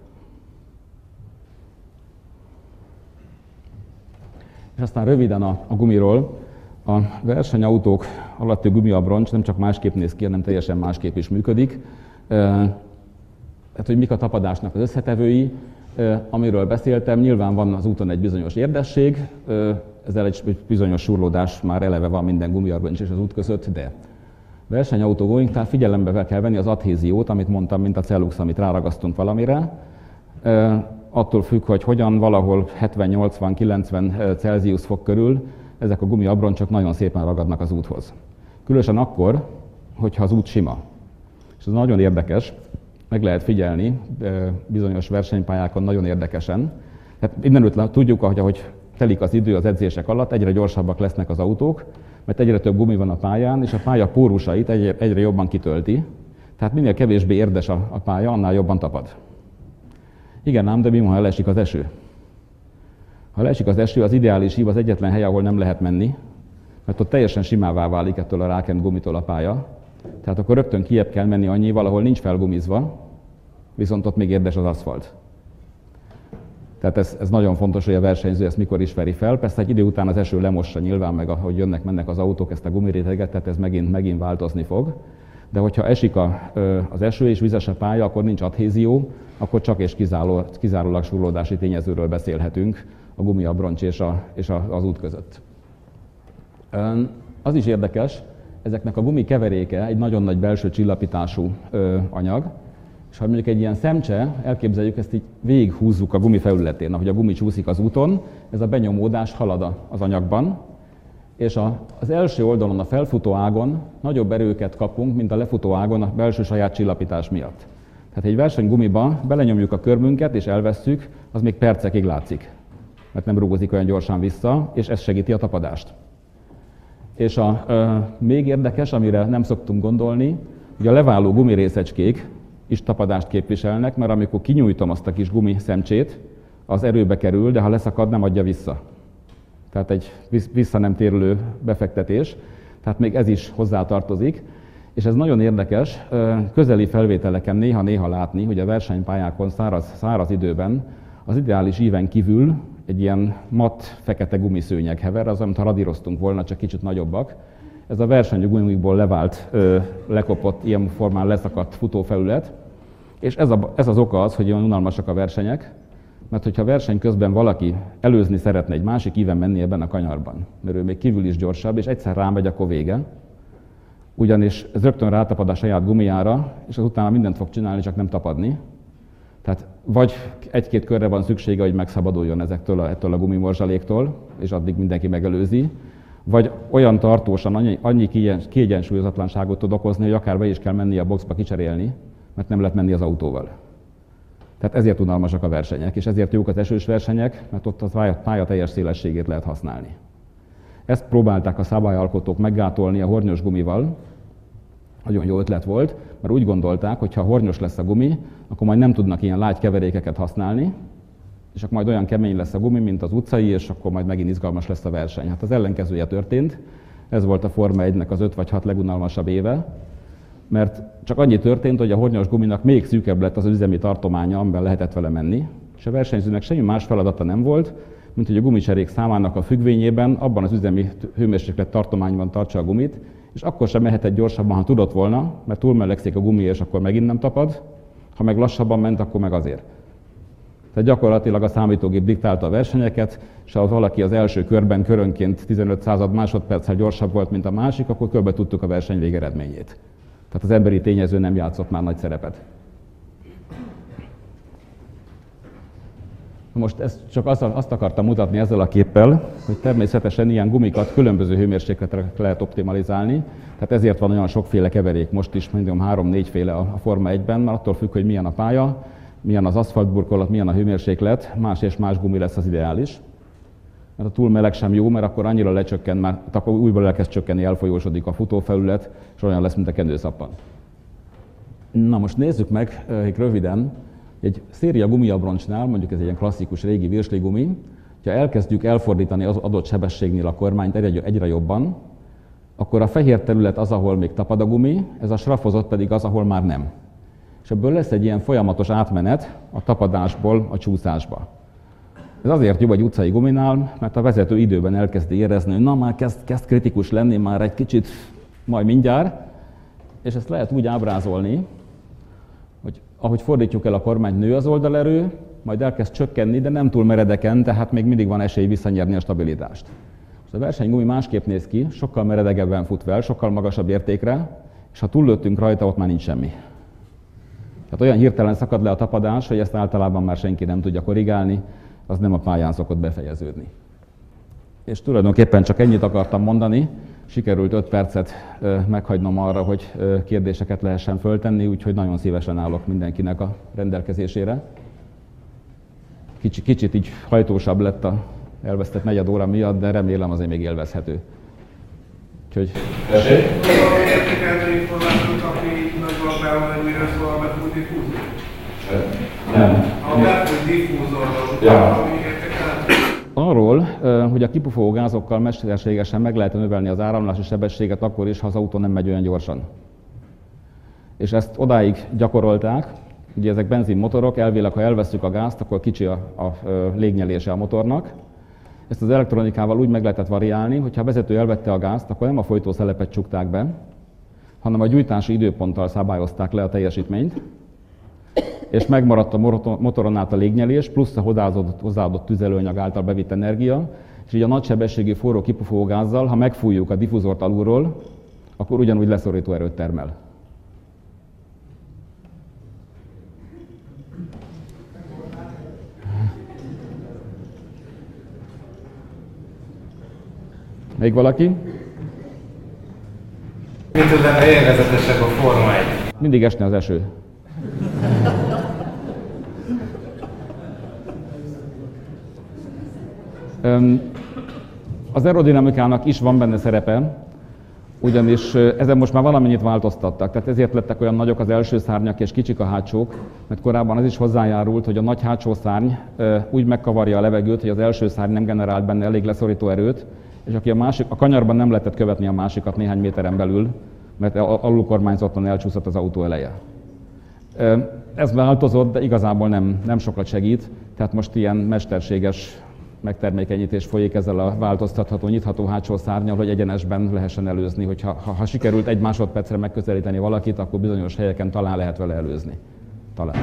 És aztán röviden a, a gumiról. A versenyautók alatti gumiabroncs nem csak másképp néz ki, hanem teljesen másképp is működik. Tehát, hogy mik a tapadásnak az összetevői, amiről beszéltem, nyilván van az úton egy bizonyos érdesség, ezzel egy bizonyos surlódás már eleve van minden gumiabroncs és az út között, de versenyautógóinknál figyelembe kell venni az adhéziót, amit mondtam, mint a cellux, amit ráragasztunk valamire. Attól függ, hogy hogyan, valahol hetven, nyolcvan, kilencven Celsius fok körül ezek a gumiabroncsok nagyon szépen ragadnak az úthoz. Különösen akkor, hogyha az út sima. És ez nagyon érdekes, meg lehet figyelni bizonyos versenypályákon nagyon érdekesen. Tehát mindenütt tudjuk, hogy ahogy telik az idő az edzések alatt, egyre gyorsabbak lesznek az autók, mert egyre több gumi van a pályán, és a pálya pórusait egyre, egyre jobban kitölti. Tehát minél kevésbé érdes a, a pálya, annál jobban tapad. Igen ám, de mi van, ha leesik az eső? Ha leesik az eső, az ideális hív az egyetlen hely, ahol nem lehet menni, mert ott teljesen simává válik ettől a rákent gumitól a pálya. Tehát akkor rögtön kijebb kell menni annyival, ahol nincs felgumizva, viszont ott még érdes az aszfalt. Tehát ez, ez nagyon fontos, hogy a versenyző ezt mikor ismeri fel. Persze egy idő után az eső lemossa nyilván, meg ahogy jönnek-mennek az autók ezt a gumiréteget, tehát ez megint, megint változni fog. De hogyha esik a, az eső és vizes a pálya, akkor nincs adhézió, akkor csak és kizárólag, kizárólag surlódási tényezőről beszélhetünk a gumiabroncs és, a, és a, az út között. Az is érdekes, ezeknek a gumi keveréke egy nagyon nagy belső csillapítású ö, anyag, és ha mondjuk egy ilyen szemcse, elképzeljük, ezt így végighúzzuk a gumi felületén, ahogy a gumi csúszik az úton, ez a benyomódás halad az anyagban, és a, az első oldalon, a felfutó ágon nagyobb erőket kapunk, mint a lefutó ágon a belső saját csillapítás miatt. Tehát egy versenygumiba belenyomjuk a körmünket és elvesszük, az még percekig látszik, mert nem rúgozik olyan gyorsan vissza, és ez segíti a tapadást. És a ö, még érdekes, amire nem szoktunk gondolni, hogy a leváló gumirészecskék is tapadást képviselnek, mert amikor kinyújtom azt a kis gumiszemcsét, az erőbe kerül, de ha leszakad, nem adja vissza. Tehát egy vissza nem térülő befektetés, tehát még ez is hozzátartozik. És ez nagyon érdekes, közeli felvételeken néha-néha látni, hogy a versenypályákon száraz, száraz időben az ideális íven kívül egy ilyen matt, fekete gumiszőnyeg hever, az, amit ha radíroztunk volna, csak kicsit nagyobbak. Ez a versenygumikból levált, lekopott, ilyen formán leszakadt futófelület. És ez, a, ez az oka az, hogy olyan unalmasak a versenyek, mert hogyha verseny közben valaki előzni szeretne egy másik íven menni ebben a kanyarban, mert ő még kívül is gyorsabb, és egyszer rámegy, akkor vége. Ugyanis ez rögtön rátapad a saját gumijára, és az utána mindent fog csinálni, csak nem tapadni. Tehát vagy egy-két körre van szüksége, hogy megszabaduljon ezektől a, ettől a gumimorzsaléktól, és addig mindenki megelőzi, vagy olyan tartósan annyi, annyi kiegyensúlyozatlanságot tud okozni, hogy akár be is kell menni a boxba kicserélni, mert nem lehet menni az autóval. Tehát ezért unalmasak a versenyek, és ezért jók az esős versenyek, mert ott a pálya, pálya teljes szélességét lehet használni. Ezt próbálták a szabályalkotók meggátolni a hornyos gumival. Nagyon jó ötlet volt, mert úgy gondolták, hogy ha hornyos lesz a gumi, akkor majd nem tudnak ilyen lágy keverékeket használni, és akkor majd olyan kemény lesz a gumi, mint az utcai, és akkor majd megint izgalmas lesz a verseny. Hát az ellenkezője történt. Ez volt a Forma egynek az öt vagy hat legunalmasabb éve, mert csak annyi történt, hogy a hornyos guminak még szűkebb lett az üzemi tartománya, amiben lehetett vele menni, és a versenyzőnek semmi más feladata nem volt, mint hogy a gumicserék számának a függvényében abban az üzemi hőmérséklet tartományban tartsa a gumit, és akkor sem mehetett gyorsabban, ha tudott volna, mert túlmelegszik a gumi, és akkor megint nem tapad, ha meg lassabban ment, akkor meg azért. Tehát gyakorlatilag a számítógép diktálta a versenyeket, és ha valaki az első körben körönként tizenöt század másodperccel gyorsabb volt, mint a másik, akkor körbe tudtuk a verseny végeredményét. Tehát az emberi tényező nem játszott már nagy szerepet. Most ezt csak azt akartam mutatni ezzel a képpel, hogy természetesen ilyen gumikat különböző hőmérsékletre lehet optimalizálni, tehát ezért van olyan sokféle keverék most is, mondjuk három-négyféle a Forma egyben, mert attól függ, hogy milyen a pálya, milyen az aszfaltburkolat, milyen a hőmérséklet, más és más gumi lesz az ideális. Mert a túl meleg sem jó, mert akkor annyira lecsökken, már akkor újból elkezd csökkenni, elfolyósodik a futófelület, és olyan lesz, mint a kenőszappan. Na most nézzük meg egy röviden, egy széria gumiabroncsnál, mondjuk ez egy ilyen klasszikus régi virsli gumi, ha elkezdjük elfordítani az adott sebességnél a kormányt egyre jobban, akkor a fehér terület az, ahol még tapad a gumi, ez a srafozott pedig az, ahol már nem. És ebből lesz egy ilyen folyamatos átmenet a tapadásból a csúszásba. Ez azért jobb egy utcai guminál, mert a vezető időben elkezdi érezni, hogy na már kezd, kezd kritikus lenni, már egy kicsit, majd mindjárt, és ezt lehet úgy ábrázolni, hogy ahogy fordítjuk el a kormányt, nő az oldalerő, majd elkezd csökkenni, de nem túl meredeken, tehát még mindig van esély visszanyerni a stabilitást. Most a versenygumi másképp néz ki, sokkal meredegebben fut fel, sokkal magasabb értékre, és ha túllőttünk rajta, ott már nincs semmi. Tehát olyan hirtelen szakad le a tapadás, hogy ezt általában már senki nem tudja korrigálni, az nem a pályán szokott befejeződni. És tulajdonképpen csak ennyit akartam mondani, sikerült öt percet meghagynom arra, hogy kérdéseket lehessen föltenni, úgyhogy nagyon szívesen állok mindenkinek a rendelkezésére. Kicsit, kicsit így hajtósabb lett a elvesztett negyed óra miatt, de remélem azért még élvezhető. Úgyhogy... Tessék? Értékelhető információt, aki nagyban beáll, hogy mire szól a befújt diffúzor? Nem. A befújt diffúzorról, ja. Ami értékelhető? Arról, hogy a kipufogó gázokkal mesterségesen meg lehet növelni az áramlási sebességet akkor is, ha az autó nem megy olyan gyorsan. És ezt odáig gyakorolták, ugye ezek benzinmotorok, elvileg ha elvesszük a gázt, akkor kicsi a, a légnyelése a motornak. Ezt az elektronikával úgy meg lehetett variálni, hogy ha a vezető elvette a gázt, akkor nem a folytószelepet csukták be, hanem a gyújtási időponttal szabályozták le a teljesítményt, és megmaradt a motoron át a légnyelés, plusz a hozzáadott, hozzáadott tüzelőanyag által bevitt energia, és így a nagysebességű forró kipufogó gázzal, ha megfújjuk a diffúzort alulról, akkor ugyanúgy leszorító erőt termel. Még valaki? Mit lenne élvezetesebb a Forma egy? Mindig esne az eső. Az aerodinamikának is van benne szerepe, ugyanis ezen most már valamennyit változtattak, tehát ezért lettek olyan nagyok az első szárnyak és kicsik a hátsók, mert korábban az is hozzájárult, hogy a nagy hátsó szárny úgy megkavarja a levegőt, hogy az első szárny nem generált benne elég leszorító erőt, és aki a, másik, a kanyarban nem lehetett követni a másikat néhány méteren belül, mert alulkormányzottan elcsúszott az autó eleje. Ez változott, de igazából nem, nem sokat segít, tehát most ilyen mesterséges megtermékenyítés folyik ezzel a változtatható, nyitható hátsó szárnnyal, hogy egyenesben lehessen előzni, hogyha ha, ha sikerült egy másodpercre megközelíteni valakit, akkor bizonyos helyeken talán lehet vele előzni. Talán.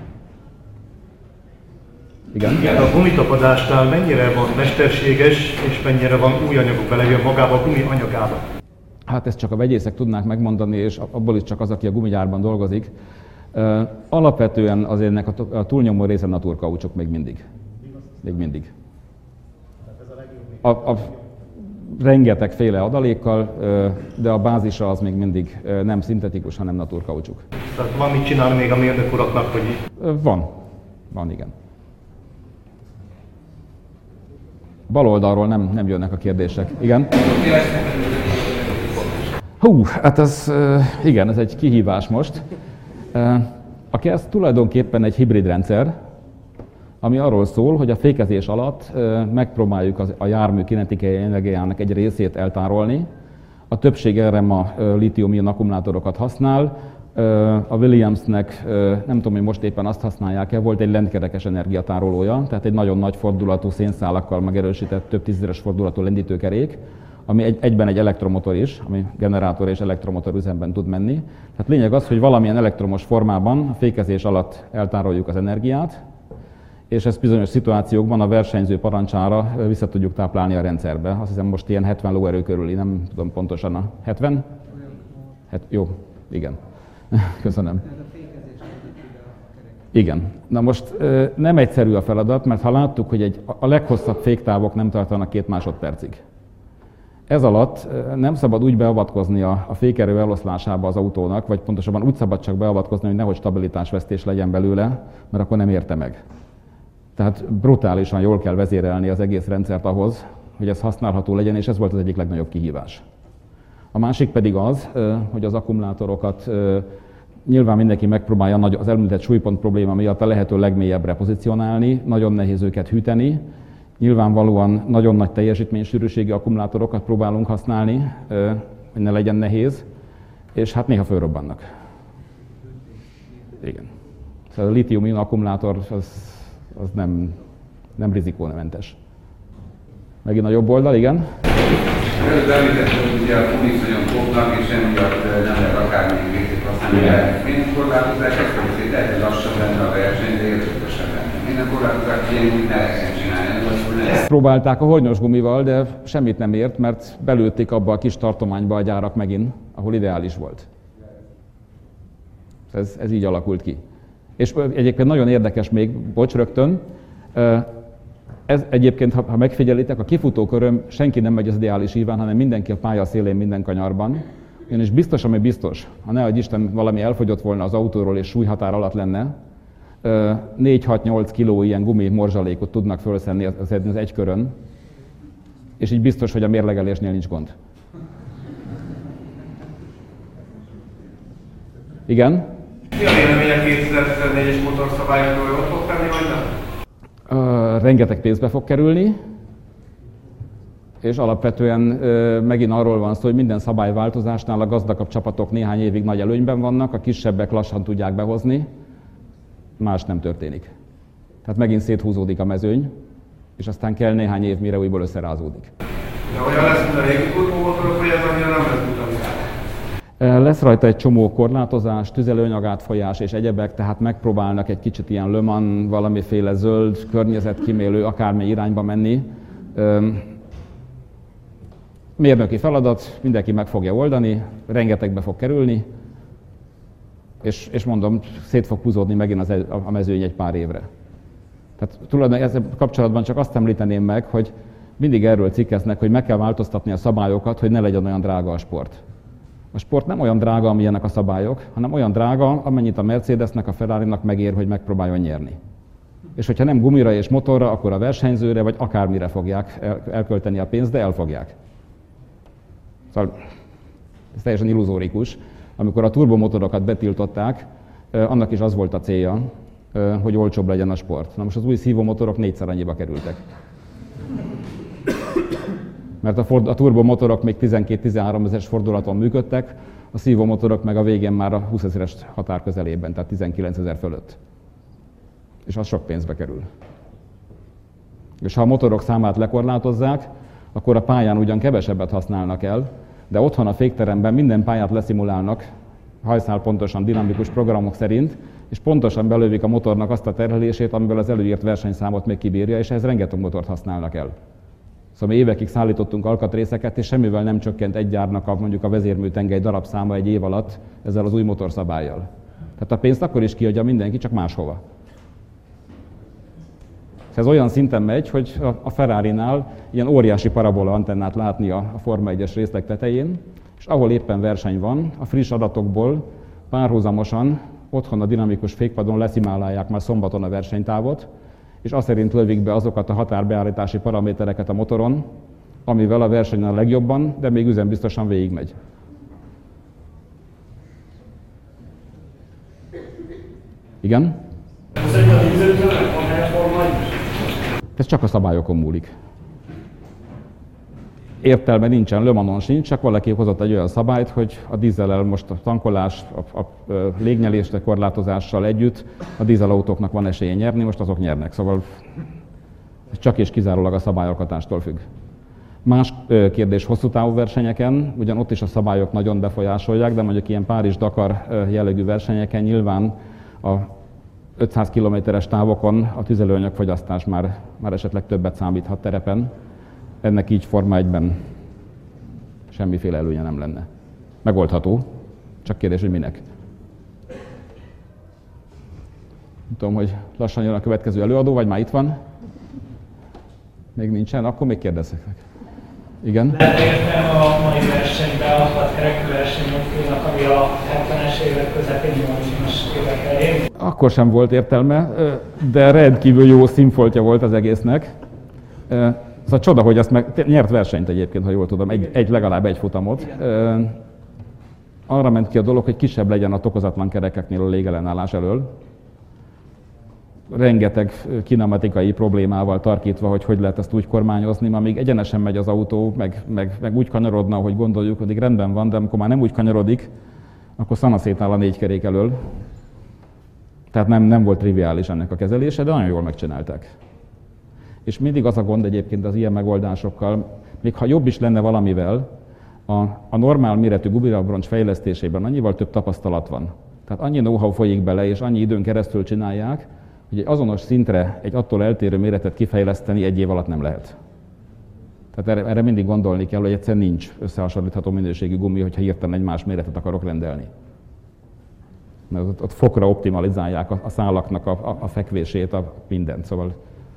Igen? Igen, a gumitapadásnál mennyire van mesterséges, és mennyire van új anyagok belejön magába a gumi anyagába? Hát ezt csak a vegyészek tudnák megmondani, és abból is csak az, aki a gumigyárban dolgozik. Alapvetően azért ennek a túlnyomó része naturkaucsuk még mindig. Még mindig. A, a rengetegféle adalékkal, de a bázisa az még mindig nem szintetikus, hanem naturkaucsuk. Tehát van mit csinálni még a mérnök uraknak, hogy... Van. Van, igen. Bal oldalról nem, nem jönnek a kérdések. Igen? Hú, hát ez, igen, ez egy kihívás most. A KERSZ tulajdonképpen egy hibrid rendszer, ami arról szól, hogy a fékezés alatt megpróbáljuk a jármű kinetikai energiának egy részét eltárolni. A többség erre ma lítium-ion akkumulátorokat használ. A Williamsnek, nem tudom, hogy most éppen azt használják-e, volt egy lentkerekes energiatárolója, tehát egy nagyon nagy fordulatú szénszálakkal megerősített több tízezeres fordulatú lendítőkerék, ami egy, egyben egy elektromotor is, ami generátor és elektromotor üzemben tud menni. Tehát lényeg az, hogy valamilyen elektromos formában a fékezés alatt eltároljuk az energiát, és ezt bizonyos szituációkban a versenyző parancsára vissza tudjuk táplálni a rendszerbe. Azt hiszem most ilyen hetven lóerő körüli, nem tudom pontosan a hetven? Het, jó, igen. Köszönöm. Igen. Na most nem egyszerű a feladat, mert ha láttuk, hogy egy, a leghosszabb féktávok nem tartanak két másodpercig. Ez alatt nem szabad úgy beavatkozni a, a fékerő eloszlásába az autónak, vagy pontosabban úgy szabad csak beavatkozni, hogy nehogy stabilitásvesztés legyen belőle, mert akkor nem érte meg. Tehát brutálisan jól kell vezérelni az egész rendszert ahhoz, hogy ez használható legyen, és ez volt az egyik legnagyobb kihívás. A másik pedig az, hogy az akkumulátorokat nyilván mindenki megpróbálja az említett súlypont probléma miatt a lehető legmélyebbre pozícionálni, nagyon nehéz őket hűteni. Nyilvánvalóan nagyon nagy teljesítménysűrűségi akkumulátorokat próbálunk használni, hogy ne legyen nehéz, és hát néha fölrobbannak. Igen. Szóval a lítium-ion akkumulátor az, az nem, nem rizikómentes. Megint a jobb oldal, igen? Előbb említettem, hogy ugye a Unix nagyon fognak, és emiatt nem lehet akármilyen részét használni. Minden korlátozás azt mondja, hogy lehet, hogy lassabb lenne a verseny, de érdekesebb lenne. Minden korlátozás ilyen úgy ne lehessen csinálni. Ezt próbálták a hornyos gumival, de semmit nem ért, mert belőtték abba a kis tartományba a gyárak megint, ahol ideális volt. Ez, ez így alakult ki. És egyébként nagyon érdekes még, bocs rögtön, ez egyébként, ha, ha megfigyelitek, a kifutóköröm senki nem megy az ideális íván, hanem mindenki a pálya szélén minden kanyarban. Ugyanis biztos, ami biztos, ha ne adj Isten valami elfogyott volna az autóról és súlyhatár alatt lenne, négy-hat-nyolc kiló ilyen gumi morzsalékot tudnak fölszedni az, az egy körön, és így biztos, hogy a mérlegelésnél nincs gond. Igen? Mi a vélemény a kétezer-tizennégyes motorszabályokról, ott fog tenni, vagy nem? Uh, rengeteg pénzbe fog kerülni, és alapvetően uh, megint arról van szó, hogy minden szabályváltozásnál a gazdagabb csapatok néhány évig nagy előnyben vannak, a kisebbek lassan tudják behozni, más nem történik. Tehát megint széthúzódik a mezőny, és aztán kell néhány év, mire újból összerázódik. De olyan lesz, mint a régi turbomotorok, hogy ez annyira nem lesz utalítás? Lesz rajta egy csomó korlátozás, tüzelőanyag átfolyás és egyebek, tehát megpróbálnak egy kicsit ilyen Le Mans, valamiféle zöld, környezetkímélő, akármely irányba menni. Mérnöki feladat, mindenki meg fogja oldani, rengetegbe fog kerülni, és, és mondom, szét fog húzódni megint az, a mezőny egy pár évre. Tehát tulajdonképpen ezzel kapcsolatban csak azt említeném meg, hogy mindig erről cikkeznek, hogy meg kell változtatni a szabályokat, hogy ne legyen olyan drága a sport. A sport nem olyan drága, amilyenek a szabályok, hanem olyan drága, amennyit a Mercedesnek, a Ferrarinak megér, hogy megpróbáljon nyerni. És hogyha nem gumira és motorra, akkor a versenyzőre, vagy akármire fogják elkölteni a pénzt, de elfogják. Szóval ez teljesen illuzórikus. Amikor a turbomotorokat betiltották, annak is az volt a célja, hogy olcsóbb legyen a sport. Na most az új szívómotorok négyszer annyiba kerültek. Mert a, Ford, a turbomotorok még tizenkét-tizenhárom ezeres fordulaton működtek, a szívómotorok meg a végén már a húsz ezeres határ közelében, tehát tizenkilenc ezer fölött. És az sok pénzbe kerül. És ha a motorok számát lekorlátozzák, akkor a pályán ugyan kevesebbet használnak el, de otthon a fékteremben minden pályát leszimulálnak, hajszál pontosan dinamikus programok szerint, és pontosan belövik a motornak azt a terhelését, amiből az előírt versenyszámot még kibírja, és ehhez rengeteg motort használnak el. Szóval mi évekig szállítottunk alkatrészeket, és semmivel nem csökkent egy gyárnak a, mondjuk a vezérműtengely darabszáma egy év alatt ezzel az új motorszabállyal. Tehát a pénzt akkor is kiadja mindenki, csak máshova. Ez olyan szinten megy, hogy a Ferrarinál ilyen óriási parabola antennát látni a Forma egyes részleg tetején, és ahol éppen verseny van, a friss adatokból párhuzamosan otthon a dinamikus fékpadon leszimálálják már szombaton a versenytávot, és azt szerint lövik be azokat a határbeállítási paramétereket a motoron, amivel a versenyen a legjobban, de még üzembiztosan végigmegy. Igen? Ez csak a szabályokon múlik. Értelme nincsen, Le Manon sincs, csak valaki hozott egy olyan szabályt, hogy a dízellel most a tankolás, a, a légnyelésre korlátozással együtt a dízelautóknak van esélye nyerni, most azok nyernek. Szóval ez csak és kizárólag a szabályalkotástól függ. Más kérdés hosszú távú versenyeken, ugyan ott is a szabályok nagyon befolyásolják, de mondjuk ilyen Párizs-Dakar jellegű versenyeken nyilván a ötszáz kilométeres távokon a tüzelőanyagfogyasztás már, már esetleg többet számíthat terepen. Ennek így Forma egyben semmiféle előnye nem lenne. Megoldható, csak kérdés, hogy minek. Nem tudom, hogy lassan jön a következő előadó, vagy már itt van? Még nincsen? Akkor még kérdezek. Igen? Lehet értem a mai versenyben a hat kerekű versenyoknak, ami a hetvenes évek közepén, nyolcvanas évek elején. Akkor sem volt értelme, de rendkívül jó színfoltja volt az egésznek. Szóval csoda, hogy ezt meg nyert versenyt egyébként, ha jól tudom, egy, egy legalább egy futamot. Arra ment ki a dolog, hogy kisebb legyen a tokozatlan kerekeknél a légellenállás elől. Rengeteg kinematikai problémával tarkítva, hogy hogy lehet ezt úgy kormányozni, ma még egyenesen megy az autó, meg, meg, meg úgy kanyarodna, hogy gondoljuk, hogy rendben van, de amikor már nem úgy kanyarodik, akkor szanaszétáll a négy kerék elől. Tehát nem, nem volt triviális ennek a kezelése, de nagyon jól megcsinálták. És mindig az a gond egyébként az ilyen megoldásokkal, még ha jobb is lenne valamivel, a, a normál méretű gumiabroncs fejlesztésében annyival több tapasztalat van. Tehát annyi know-how folyik bele, és annyi időn keresztül csinálják, hogy egy azonos szintre egy attól eltérő méretet kifejleszteni egy év alatt nem lehet. Tehát erre, erre mindig gondolni kell, hogy egyszerűen nincs összehasonlítható minőségű gumi, hogyha hirtelen egy más méretet akarok rendelni. Mert ott, ott fokra optimalizálják a, a szálaknak a, a, a fekvését, a mindent. Szóval...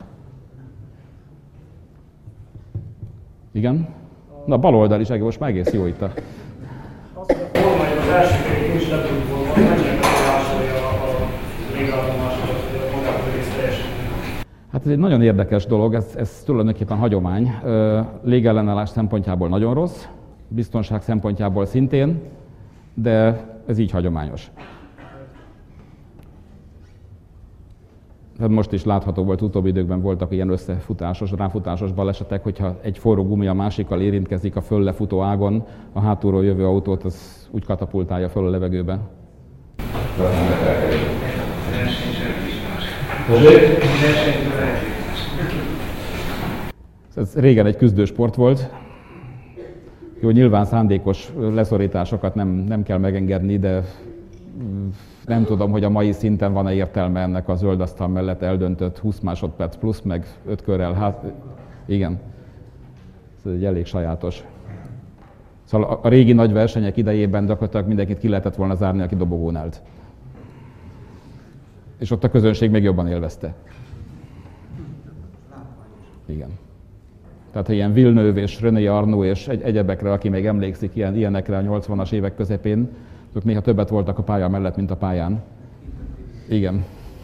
Igen? Na, bal oldal is, most már egész jó itt a... Az, hogy a Forma egy az első kerék nincs ledugva, mennyire befolyásolja a légellenállásokat, vagy a magát a rész teljesítményt? Hát ez egy nagyon érdekes dolog, ez, ez tulajdonképpen hagyomány. Légellenállás szempontjából nagyon rossz, biztonság szempontjából szintén, de ez így hagyományos. Most is látható volt, utóbbi időkben voltak ilyen összefutásos, ráfutásos balesetek, hogyha egy forró gumi a másikkal érintkezik a föllefutó ágon, a hátulról jövő autót az úgy katapultálja föl a levegőbe. Ez régen egy küzdősport volt. Jó, nyilván szándékos leszorításokat nem, nem kell megengedni, de nem tudom, hogy a mai szinten van-e értelme ennek a zöld asztal mellett eldöntött húsz másodperc plusz, meg öt körrel, hát igen. Ez egy elég sajátos. Szóval a régi nagy versenyek idejében gyakorlatilag mindenkit ki lehetett volna zárni, aki dobogón állt. És ott a közönség még jobban élvezte. Igen. Tehát, ha ilyen Villeneuve és René Arnoux és egy egyebekre, aki még emlékszik ilyen, ilyenekre a nyolcvanas évek közepén, azok néha többet voltak a pálya mellett, mint a pályán. Igen.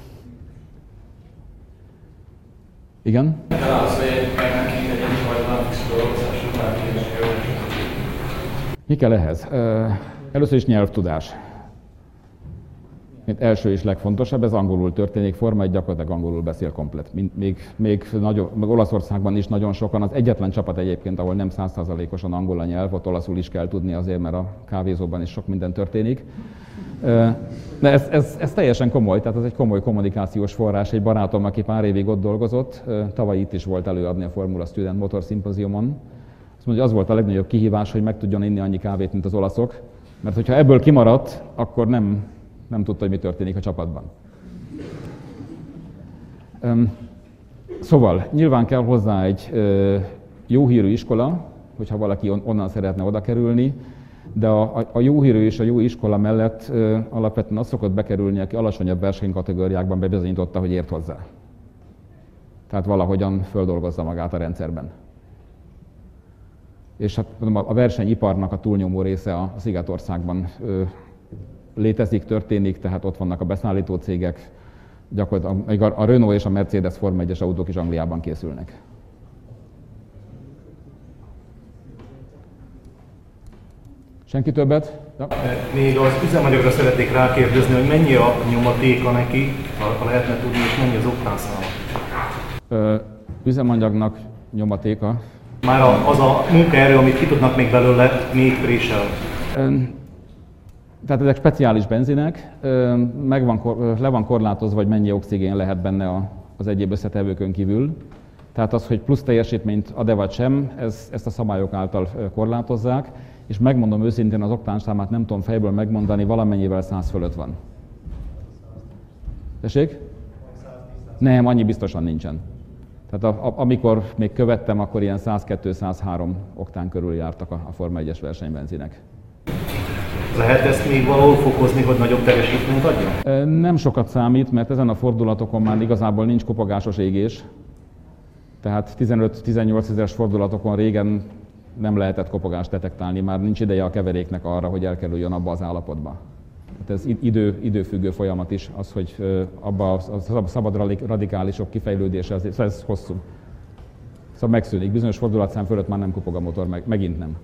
Igen? Mi kell ehhez? Először is nyelvtudás. Mint első és legfontosabb, ez angolul történik, Forma egy gyakorlatilag angolul beszél komplet. Még, még, nagyon, még Olaszországban is nagyon sokan, az egyetlen csapat egyébként, ahol nem száz százalékosan angol a nyelv, ott olaszul is kell tudni azért, mert a kávézóban is sok minden történik. De ez, ez, ez teljesen komoly, tehát ez egy komoly kommunikációs forrás. Egy barátom, aki pár évig ott dolgozott, tavaly itt is volt előadni a Formula Student Motor Symposiumon. Azt mondja, az volt a legnagyobb kihívás, hogy meg tudjon inni annyi kávét, mint az olaszok, mert hogyha ebből kimaradt, akkor nem, nem tudta, hogy mi történik a csapatban. Szóval nyilván kell hozzá egy jó hírű iskola, hogyha valaki onnan szeretne oda kerülni, de a, a, a jó hírű és a jó iskola mellett ö, alapvetően az szokott bekerülni, aki alacsonyabb versenykategóriákban bebizonyította, hogy ért hozzá. Tehát valahogyan földolgozza magát a rendszerben. És hát a versenyiparnak a túlnyomó része a Szigetországban ö, létezik, történik, tehát ott vannak a beszállító cégek, gyakorlatilag a, a Renault és a Mercedes Forma egyes autók is Angliában készülnek. Senki többet? Ja. Még az üzemanyagra szeretnék rákérdezni, hogy mennyi a nyomatéka neki, ha lehetne tudni, és mennyi az oktánszáma? Ö, üzemanyagnak nyomatéka. Már az a munkaerő, amit ki tudnak még belőle még préselni. Tehát ezek speciális benzinek, ö, meg van, le van korlátozva, hogy mennyi oxigén lehet benne a, az egyéb összetevőkön kívül. Tehát az, hogy plusz teljesítményt ad-e vagy sem, ez, ezt a szabályok által korlátozzák. És megmondom őszintén, az oktánszámát nem tudom fejből megmondani, valamennyivel száz fölött van. Tessék? Nem, annyi biztosan nincsen. Tehát a, a, amikor még követtem, akkor ilyen száz kettő száz három oktán körül jártak a, a Forma egyes versenybenzinek. Lehet ezt még valahol fokozni, hogy nagyobb teljesítményt adjon? Nem sokat számít, mert ezen a fordulatokon már igazából nincs kopogásos égés. Tehát tizenöt-tizennyolc ezeres fordulatokon régen nem lehetett kopogást detektálni, már nincs ideje a keveréknek arra, hogy elkerüljön abba az állapotba. Hát ez idő, időfüggő folyamat is, az, hogy abba a szabad radikálisok kifejlődése, ez, ez hosszú. Szóval megszűnik, bizonyos fordulatszám fölött már nem kopog a motor, meg, megint nem.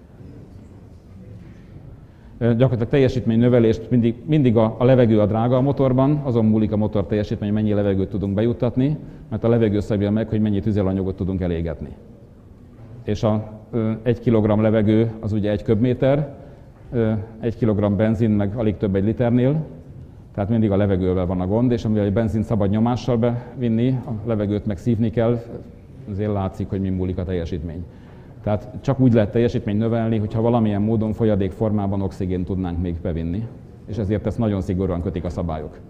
Gyakorlatilag teljesítménynövelést mindig, mindig a, a levegő a drága a motorban, azon múlik a motor teljesítmény, mennyi levegőt tudunk bejuttatni, mert a levegő szabja meg, hogy mennyi tüzelanyagot tudunk elégetni. És a egy kilogramm levegő az ugye egy köbméter, egy kilogramm benzin meg alig több egy liternél, tehát mindig a levegővel van a gond, és amivel egy benzin szabad nyomással bevinni, a levegőt meg szívni kell, azért látszik, hogy mi múlik a teljesítmény. Tehát csak úgy lehet teljesítmény növelni, hogyha valamilyen módon folyadék formában oxigént tudnánk még bevinni, és ezért ezt nagyon szigorúan kötik a szabályok.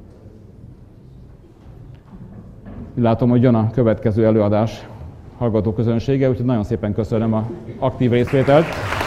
Látom, hogy jön a következő előadás hallgató közönsége, úgyhogy nagyon szépen köszönöm az aktív részvételt.